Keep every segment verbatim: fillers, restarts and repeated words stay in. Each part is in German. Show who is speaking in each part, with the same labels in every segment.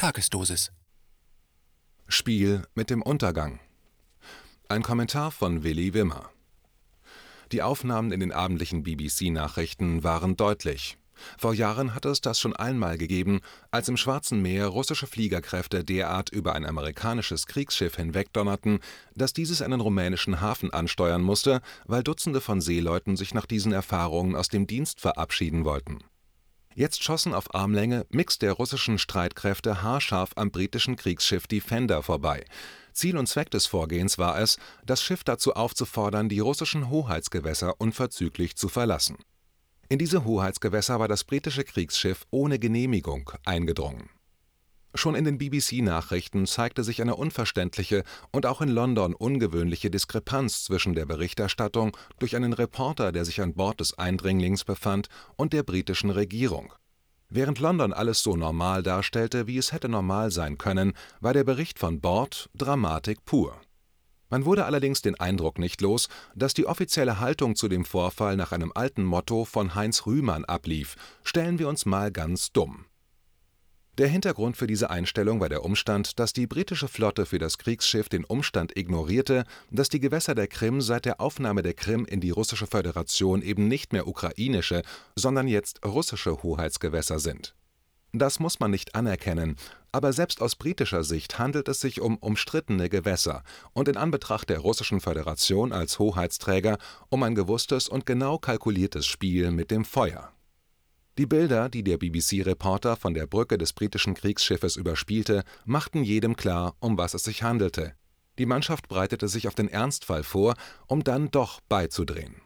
Speaker 1: Tagesdosis.
Speaker 2: Spiel mit dem Untergang. Ein Kommentar von Willi Wimmer. Die Aufnahmen in den abendlichen B B C-Nachrichten waren deutlich. Vor Jahren hatte es das schon einmal gegeben, als im Schwarzen Meer russische Fliegerkräfte derart über ein amerikanisches Kriegsschiff hinwegdonnerten, dass dieses einen rumänischen Hafen ansteuern musste, weil Dutzende von Seeleuten sich nach diesen Erfahrungen aus dem Dienst verabschieden wollten. Jetzt schossen auf Armlänge Mix der russischen Streitkräfte haarscharf am britischen Kriegsschiff Defender vorbei. Ziel und Zweck des Vorgehens war es, das Schiff dazu aufzufordern, die russischen Hoheitsgewässer unverzüglich zu verlassen. In diese Hoheitsgewässer war das britische Kriegsschiff ohne Genehmigung eingedrungen. Schon in den B B C-Nachrichten zeigte sich eine unverständliche und auch in London ungewöhnliche Diskrepanz zwischen der Berichterstattung durch einen Reporter, der sich an Bord des Eindringlings befand, und der britischen Regierung. Während London alles so normal darstellte, wie es hätte normal sein können, war der Bericht von Bord Dramatik pur. Man wurde allerdings den Eindruck nicht los, dass die offizielle Haltung zu dem Vorfall nach einem alten Motto von Heinz Rühmann ablief: Stellen wir uns mal ganz dumm. Der Hintergrund für diese Einstellung war der Umstand, dass die britische Flotte für das Kriegsschiff den Umstand ignorierte, dass die Gewässer der Krim seit der Aufnahme der Krim in die russische Föderation eben nicht mehr ukrainische, sondern jetzt russische Hoheitsgewässer sind. Das muss man nicht anerkennen, aber selbst aus britischer Sicht handelt es sich um umstrittene Gewässer und in Anbetracht der russischen Föderation als Hoheitsträger um ein gewusstes und genau kalkuliertes Spiel mit dem Feuer. Die Bilder, die der B B C-Reporter von der Brücke des britischen Kriegsschiffes überspielte, machten jedem klar, um was es sich handelte. Die Mannschaft bereitete sich auf den Ernstfall vor, um dann doch beizudrehen.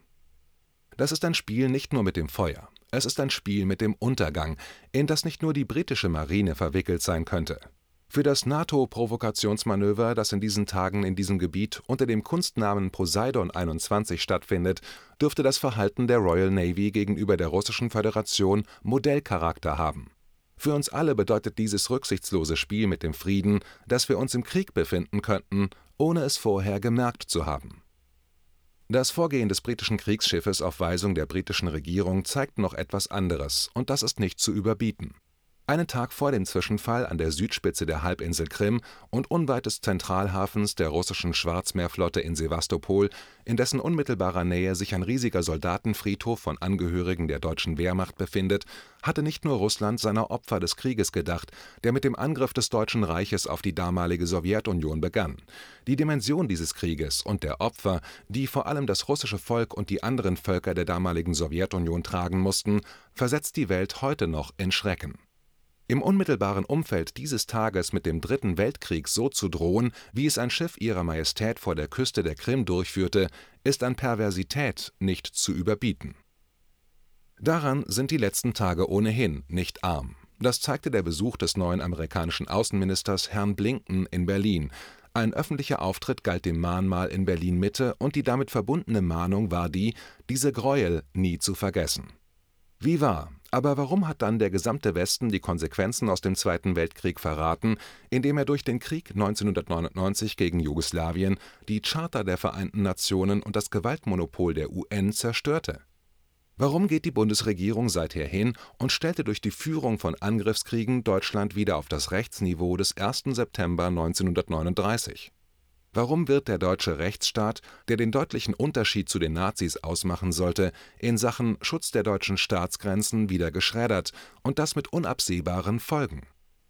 Speaker 2: Das ist ein Spiel nicht nur mit dem Feuer, es ist ein Spiel mit dem Untergang, in das nicht nur die britische Marine verwickelt sein könnte. Für das NATO-Provokationsmanöver, das in diesen Tagen in diesem Gebiet unter dem Kunstnamen Poseidon einundzwanzig stattfindet, dürfte das Verhalten der Royal Navy gegenüber der Russischen Föderation Modellcharakter haben. Für uns alle bedeutet dieses rücksichtslose Spiel mit dem Frieden, dass wir uns im Krieg befinden könnten, ohne es vorher gemerkt zu haben. Das Vorgehen des britischen Kriegsschiffes auf Weisung der britischen Regierung zeigt noch etwas anderes, und das ist nicht zu überbieten. Einen Tag vor dem Zwischenfall an der Südspitze der Halbinsel Krim und unweit des Zentralhafens der russischen Schwarzmeerflotte in Sewastopol, in dessen unmittelbarer Nähe sich ein riesiger Soldatenfriedhof von Angehörigen der deutschen Wehrmacht befindet, hatte nicht nur Russland seiner Opfer des Krieges gedacht, der mit dem Angriff des Deutschen Reiches auf die damalige Sowjetunion begann. Die Dimension dieses Krieges und der Opfer, die vor allem das russische Volk und die anderen Völker der damaligen Sowjetunion tragen mussten, versetzt die Welt heute noch in Schrecken. Im unmittelbaren Umfeld dieses Tages mit dem Dritten Weltkrieg so zu drohen, wie es ein Schiff Ihrer Majestät vor der Küste der Krim durchführte, ist an Perversität nicht zu überbieten. Daran sind die letzten Tage ohnehin nicht arm. Das zeigte der Besuch des neuen amerikanischen Außenministers Herrn Blinken in Berlin. Ein öffentlicher Auftritt galt dem Mahnmal in Berlin-Mitte und die damit verbundene Mahnung war die, diese Gräuel nie zu vergessen. Wie wahr, aber warum hat dann der gesamte Westen die Konsequenzen aus dem Zweiten Weltkrieg verraten, indem er durch den Krieg neunzehnhundertneunundneunzig gegen Jugoslawien die Charta der Vereinten Nationen und das Gewaltmonopol der U N zerstörte? Warum geht die Bundesregierung seither hin und stellte durch die Führung von Angriffskriegen Deutschland wieder auf das Rechtsniveau des ersten September neunzehnhundertneununddreißig? Warum wird der deutsche Rechtsstaat, der den deutlichen Unterschied zu den Nazis ausmachen sollte, in Sachen Schutz der deutschen Staatsgrenzen wieder geschreddert, und das mit unabsehbaren Folgen?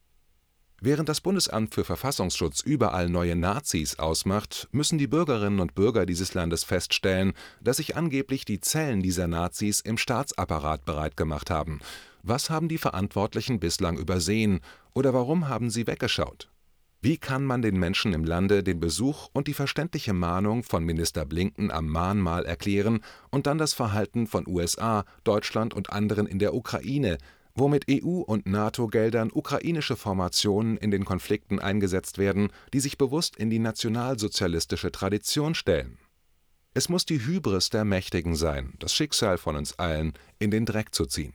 Speaker 2: Während das Bundesamt für Verfassungsschutz überall neue Nazis ausmacht, müssen die Bürgerinnen und Bürger dieses Landes feststellen, dass sich angeblich die Zellen dieser Nazis im Staatsapparat bereitgemacht haben. Was haben die Verantwortlichen bislang übersehen, oder warum haben sie weggeschaut? Wie kann man den Menschen im Lande den Besuch und die verständliche Mahnung von Minister Blinken am Mahnmal erklären und dann das Verhalten von U S A, Deutschland und anderen in der Ukraine, wo mit E U- und NATO-Geldern ukrainische Formationen in den Konflikten eingesetzt werden, die sich bewusst in die nationalsozialistische Tradition stellen? Es muss die Hybris der Mächtigen sein, das Schicksal von uns allen in den Dreck zu ziehen.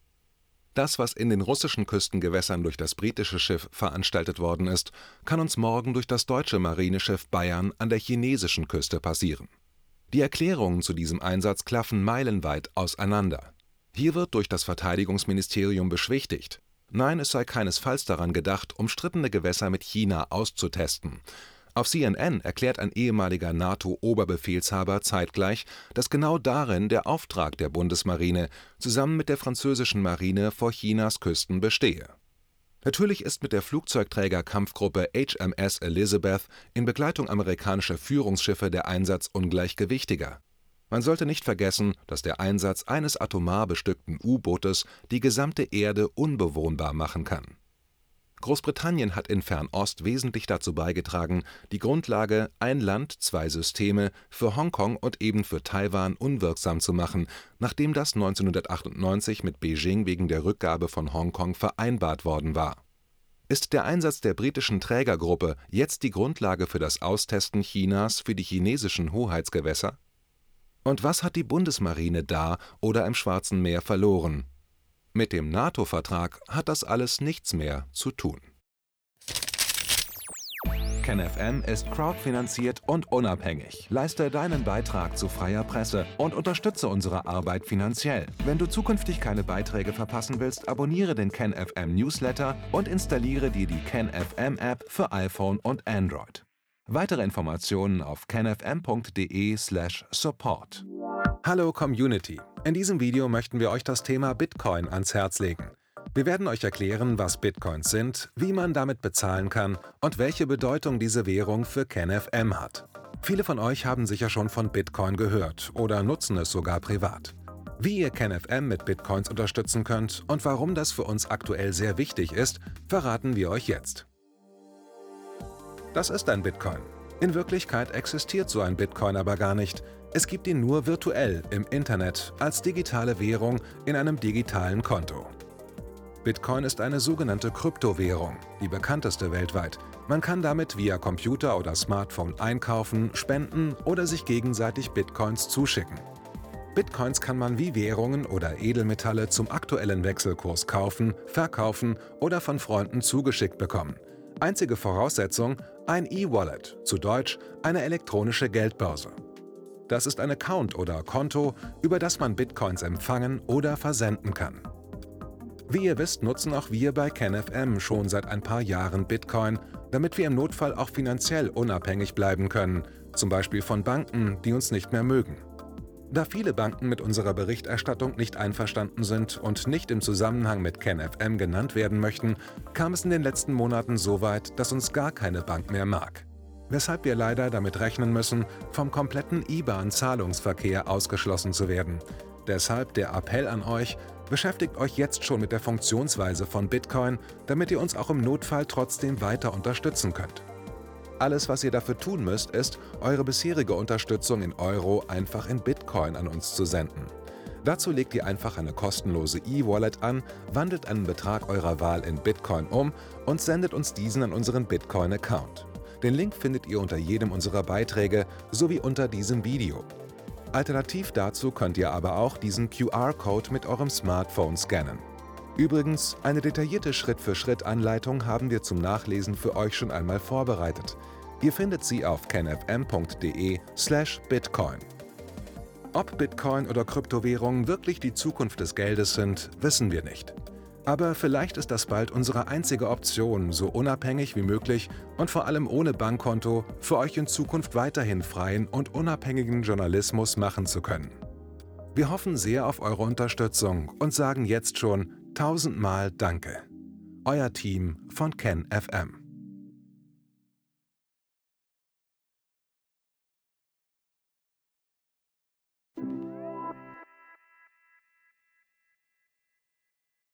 Speaker 2: Das, was in den russischen Küstengewässern durch das britische Schiff veranstaltet worden ist, kann uns morgen durch das deutsche Marineschiff Bayern an der chinesischen Küste passieren. Die Erklärungen zu diesem Einsatz klaffen meilenweit auseinander. Hier wird durch das Verteidigungsministerium beschwichtigt: Nein, es sei keinesfalls daran gedacht, umstrittene Gewässer mit China auszutesten. Auf C N N erklärt ein ehemaliger NATO-Oberbefehlshaber zeitgleich, dass genau darin der Auftrag der Bundesmarine zusammen mit der französischen Marine vor Chinas Küsten bestehe. Natürlich ist mit der Flugzeugträger-Kampfgruppe H M S Elizabeth in Begleitung amerikanischer Führungsschiffe der Einsatz ungleich gewichtiger. Man sollte nicht vergessen, dass der Einsatz eines atomar bestückten U-Bootes die gesamte Erde unbewohnbar machen kann. Großbritannien hat in Fernost wesentlich dazu beigetragen, die Grundlage »Ein Land, zwei Systeme« für Hongkong und eben für Taiwan unwirksam zu machen, nachdem das neunzehnhundertachtundneunzig mit Beijing wegen der Rückgabe von Hongkong vereinbart worden war. Ist der Einsatz der britischen Trägergruppe jetzt die Grundlage für das Austesten Chinas für die chinesischen Hoheitsgewässer? Und was hat die Bundesmarine da oder im Schwarzen Meer verloren? Mit dem NATO-Vertrag hat das alles nichts mehr zu tun. KenFM ist crowdfinanziert und unabhängig. Leiste deinen Beitrag zu freier Presse und unterstütze unsere Arbeit finanziell. Wenn du zukünftig keine Beiträge verpassen willst, abonniere den KenFM Newsletter und installiere dir die KenFM App für iPhone und Android. Weitere Informationen auf kenfm punkt de slash support. Hallo Community! In diesem Video möchten wir euch das Thema Bitcoin ans Herz legen. Wir werden euch erklären, was Bitcoins sind, wie man damit bezahlen kann und welche Bedeutung diese Währung für KenFM hat. Viele von euch haben sicher schon von Bitcoin gehört oder nutzen es sogar privat. Wie ihr KenFM mit Bitcoins unterstützen könnt und warum das für uns aktuell sehr wichtig ist, verraten wir euch jetzt. Das ist ein Bitcoin. In Wirklichkeit existiert so ein Bitcoin aber gar nicht. Es gibt ihn nur virtuell im Internet als digitale Währung in einem digitalen Konto. Bitcoin ist eine sogenannte Kryptowährung, die bekannteste weltweit. Man kann damit via Computer oder Smartphone einkaufen, spenden oder sich gegenseitig Bitcoins zuschicken. Bitcoins kann man wie Währungen oder Edelmetalle zum aktuellen Wechselkurs kaufen, verkaufen oder von Freunden zugeschickt bekommen. Einzige Voraussetzung: ein E-Wallet, zu Deutsch eine elektronische Geldbörse. Das ist ein Account oder Konto, über das man Bitcoins empfangen oder versenden kann. Wie ihr wisst, nutzen auch wir bei KenFM schon seit ein paar Jahren Bitcoin, damit wir im Notfall auch finanziell unabhängig bleiben können, zum Beispiel von Banken, die uns nicht mehr mögen. Da viele Banken mit unserer Berichterstattung nicht einverstanden sind und nicht im Zusammenhang mit KenFM genannt werden möchten, kam es in den letzten Monaten so weit, dass uns gar keine Bank mehr mag. Weshalb wir leider damit rechnen müssen, vom kompletten I B A N-Zahlungsverkehr ausgeschlossen zu werden. Deshalb der Appell an euch: Beschäftigt euch jetzt schon mit der Funktionsweise von Bitcoin, damit ihr uns auch im Notfall trotzdem weiter unterstützen könnt. Alles, was ihr dafür tun müsst, ist, eure bisherige Unterstützung in Euro einfach in Bitcoin an uns zu senden. Dazu legt ihr einfach eine kostenlose E-Wallet an, wandelt einen Betrag eurer Wahl in Bitcoin um und sendet uns diesen an unseren Bitcoin-Account. Den Link findet ihr unter jedem unserer Beiträge sowie unter diesem Video. Alternativ dazu könnt ihr aber auch diesen Q R-Code mit eurem Smartphone scannen. Übrigens, eine detaillierte Schritt-für-Schritt-Anleitung haben wir zum Nachlesen für euch schon einmal vorbereitet. Ihr findet sie auf kenfm punkt de slash bitcoin. Ob Bitcoin oder Kryptowährungen wirklich die Zukunft des Geldes sind, wissen wir nicht. Aber vielleicht ist das bald unsere einzige Option, so unabhängig wie möglich und vor allem ohne Bankkonto für euch in Zukunft weiterhin freien und unabhängigen Journalismus machen zu können. Wir hoffen sehr auf eure Unterstützung und sagen jetzt schon tausendmal Danke. Euer Team von KenFM.